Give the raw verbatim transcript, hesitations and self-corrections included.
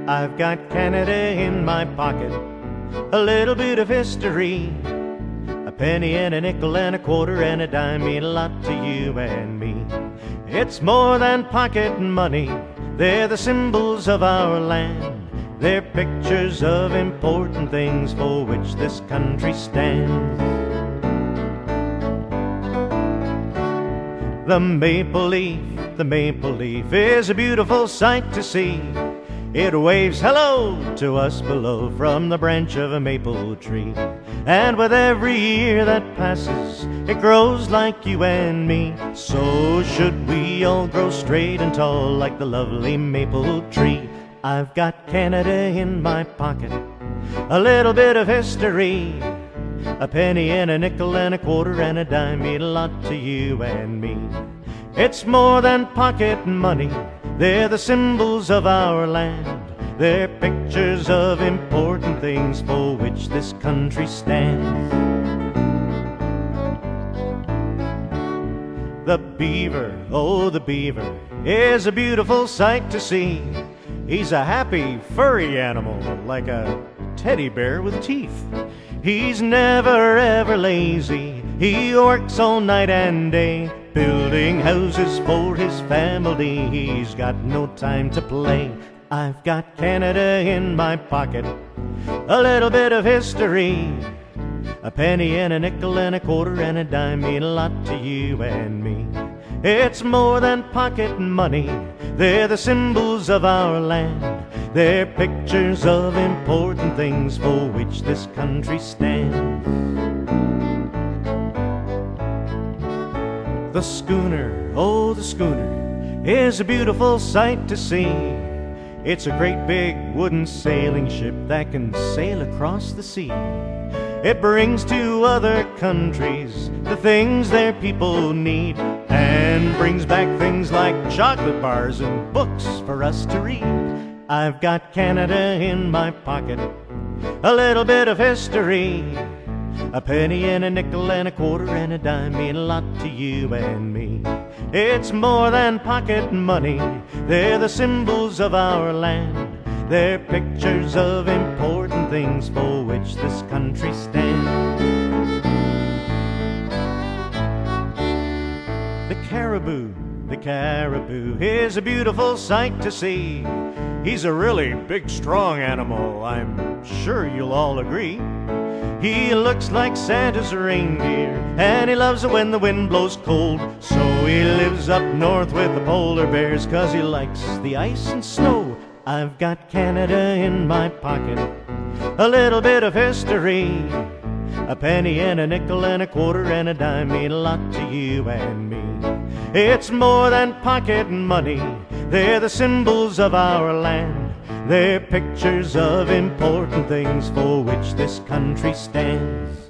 I've got Canada in my pocket, a little bit of history. A penny and a nickel and a quarter and a dime mean a lot to you and me. It's more than pocket money, they're the symbols of our land. They're pictures of important things for which this country stands. The maple leaf, the maple leaf is a beautiful sight to see. It waves hello to us below from the branch of a maple tree. And with every year that passes, it grows like you and me. So should we all grow straight and tall like the lovely maple tree. I've got Canada in my pocket, a little bit of history. A penny and a nickel and a quarter and a dime mean a lot to you and me. It's more than pocket money, they're the symbols of our land. They're pictures of important things for which this country stands. The beaver, oh the beaver, is a beautiful sight to see. He's a happy, furry animal, like a teddy bear with teeth. He's never ever lazy, he works all night and day, building houses for his family. He's got no time to play. I've got Canada in my pocket, a little bit of history. A penny and a nickel and a quarter and a dime mean a lot to you and me. It's more than pocket money, they're the symbols of our land. They're pictures of important things for which this country stands. The schooner, oh the schooner, is a beautiful sight to see. It's a great big wooden sailing ship that can sail across the sea. It brings to other countries the things their people need, and brings back things like chocolate bars and books for us to read. I've got Canada in my pocket, a little bit of history. A penny and a nickel and a quarter and a dime mean a lot to you and me. It's more than pocket money, they're the symbols of our land. They're pictures of important things for which this country stands. The caribou, the caribou is a beautiful sight to see. He's a really big, strong animal, I'm sure you'll all agree. He looks like Santa's reindeer, and he loves it when the wind blows cold. So he lives up north with the polar bears, 'cause he likes the ice and snow. I've got Canada in my pocket, a little bit of history. A penny and a nickel and a quarter and a dime mean a lot to you and me. It's more than pocket money, they're the symbols of our land. They're pictures of important things for which this country stands.